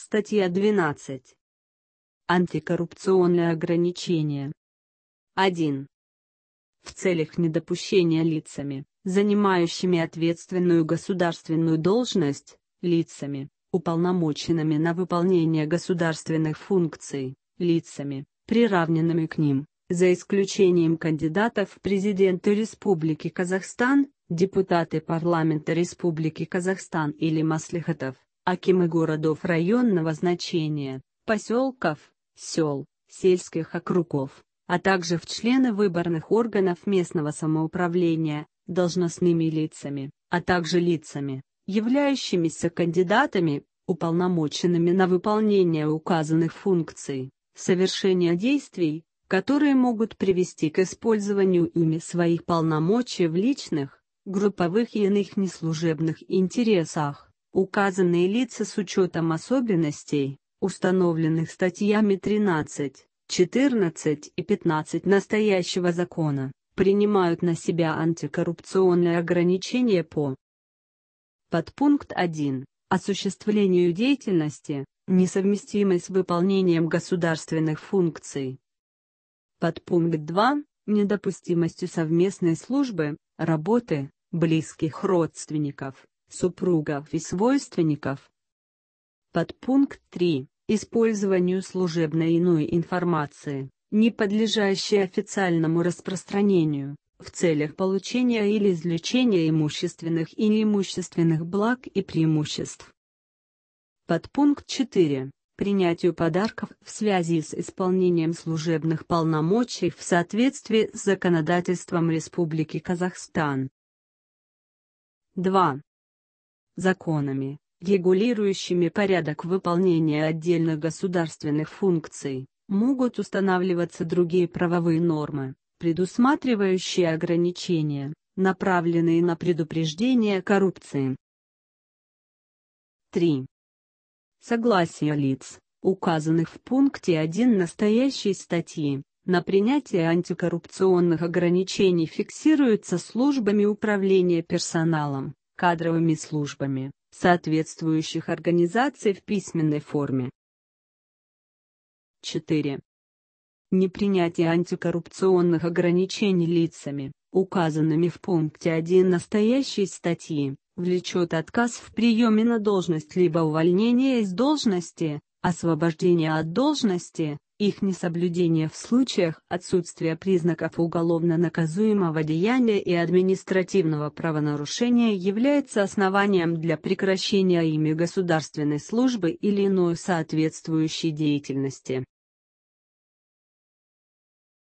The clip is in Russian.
Статья 12. Антикоррупционные ограничения. 1. В целях недопущения лицами, занимающими ответственную государственную должность, лицами, уполномоченными на выполнение государственных функций, лицами, приравненными к ним, за исключением кандидатов в президенты Республики Казахстан, депутаты парламента Республики Казахстан или маслихатов, акимы городов районного значения, поселков, сел, сельских округов, а также в члены выборных органов местного самоуправления, должностными лицами, а также лицами, являющимися кандидатами, уполномоченными на выполнение указанных функций, совершение действий, которые могут привести к использованию ими своих полномочий в личных, групповых и иных неслужебных интересах. Указанные лица с учетом особенностей, установленных статьями 13, 14 и 15 настоящего закона, принимают на себя антикоррупционные ограничения по подпункт 1. Осуществлению деятельности, несовместимой с выполнением государственных функций. Подпункт 2. Недопустимостью совместной службы, работы, близких родственников, супругов и свойственников. Подпункт 3. Использованию служебной и иной информации, не подлежащей официальному распространению, в целях получения или извлечения имущественных и неимущественных благ и преимуществ. Подпункт 4. Принятию подарков в связи с исполнением служебных полномочий в соответствии с законодательством Республики Казахстан. 2. Законами, регулирующими порядок выполнения отдельных государственных функций, могут устанавливаться другие правовые нормы, предусматривающие ограничения, направленные на предупреждение коррупции. 3. Согласие лиц, указанных в пункте 1 настоящей статьи, на принятие антикоррупционных ограничений фиксируется службами управления персоналом, кадровыми службами соответствующих организаций в письменной форме. 4. Непринятие антикоррупционных ограничений лицами, указанными в пункте 1 настоящей статьи, влечет отказ в приеме на должность либо увольнение из должности, освобождение от должности, их несоблюдение в случаях отсутствия признаков уголовно наказуемого деяния и административного правонарушения является основанием для прекращения ими государственной службы или иной соответствующей деятельности.